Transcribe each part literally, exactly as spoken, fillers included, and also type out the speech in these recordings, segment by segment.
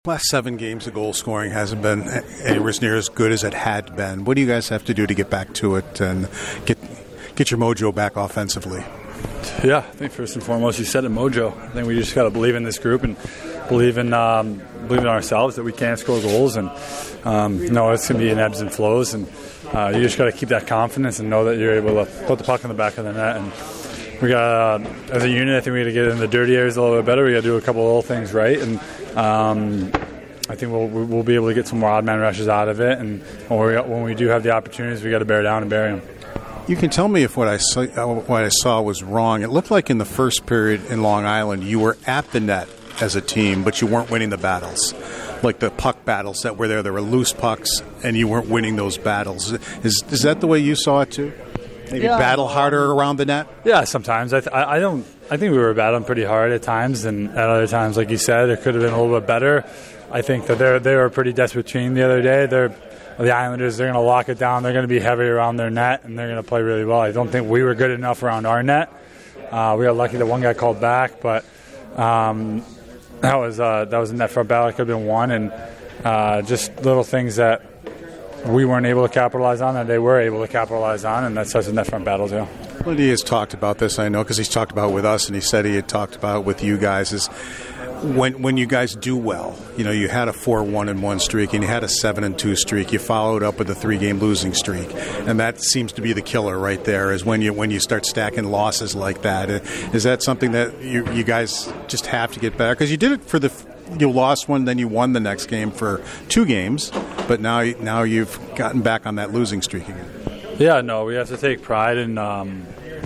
Last seven games, the goal scoring hasn't been anywhere near as good as it had been. What do you guys have to do to get back to it and get get your mojo back offensively? Yeah, I think first and foremost, you said it, mojo. I think we just got to believe in this group and believe in um, believe in ourselves that we can score goals. And um, no, it's going to be in ebbs and flows. And uh, you just got to keep that confidence and know that you're able to put the puck in the back of the net. And we got, uh, as a unit, I think we got to get in the dirty areas a little bit better. We got to do a couple of little things right. And um, I think we'll we'll be able to get some more odd man rushes out of it. And when we when we do have the opportunities, we got to bear down and bury them. You can tell me if what I saw, what I saw was wrong. It looked like in the first period in Long Island, you were at the net as a team, but you weren't winning the battles, like the puck battles that were there. There were loose pucks, and you weren't winning those battles. Is is that the way you saw it too? Maybe yeah. Battle harder around the net. Yeah, sometimes I th- I don't. I think we were battling pretty hard at times, and at other times, like you said, it could have been a little bit better. I think that they they were a pretty desperate team the other day. They're The Islanders, they're going to lock it down. They're going to be heavy around their net, and they're going to play really well. I don't think we were good enough around our net. Uh, we got lucky that one guy called back, but um, that was uh, that was a net front battle. It could have been one, and uh, just little things that we weren't able to capitalize on that they were able to capitalize on, and that's such a net front battle too. Well, he has talked about this, I know, because he's talked about it with us, and he said he had talked about it with you guys, is when when you guys do well, you know, you had a four one and one streak, and you had a seven and two streak. You followed up with a three-game losing streak, and that seems to be the killer right there. Is when you when you start stacking losses like that. Is that something that you you guys just have to get better? Because you did it for the you lost one, then you won the next game for two games, but now now you've gotten back on that losing streak again. Yeah, no, we have to take pride in um,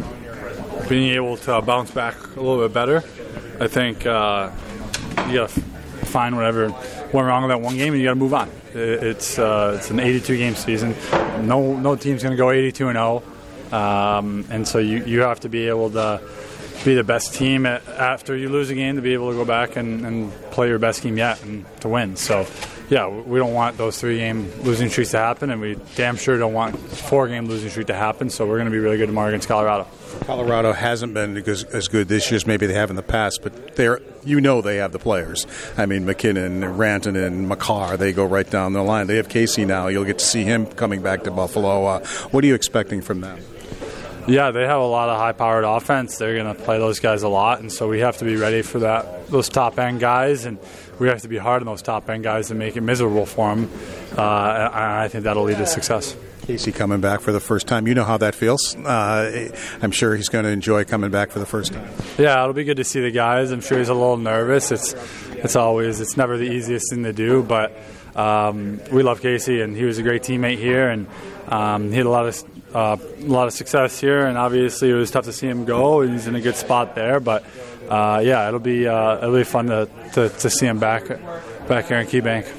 being able to bounce back a little bit better. I think. Uh, You got to find whatever went wrong with that one game, and you got to move on. It's uh, it's an eighty-two game season. No no team's going to go eighty-two and oh, um, and so you, you have to be able to be the best team at, after you lose a game to be able to go back and, and play your best game yet and to win. So, yeah, we don't want those three-game losing streaks to happen, and we damn sure don't want four-game losing streak to happen. So we're going to be really good tomorrow against Colorado. Colorado hasn't been as, as good this year as maybe they have in the past, but they're you know they have the players. I mean, McKinnon, Rantanen, Makar, they go right down the line. They have Casey now. You'll get to see him coming back to Buffalo. Uh, what are you expecting from them? Yeah, they have a lot of high-powered offense. They're going to play those guys a lot, and so we have to be ready for that. Those top-end guys, and we have to be hard on those top-end guys and make it miserable for them. Uh, and I think that'll lead to success. Casey coming back for the first time. You know how that feels. Uh, I'm sure he's going to enjoy coming back for the first time. Yeah, it'll be good to see the guys. I'm sure he's a little nervous. It's it's always it's never the easiest thing to do, but um, we love Casey, and he was a great teammate here, and um, he had a lot of uh, a lot of success here. And obviously, it was tough to see him go. And he's in a good spot there, but uh, yeah, it'll be uh, it'll be fun to, to to see him back back here in KeyBank.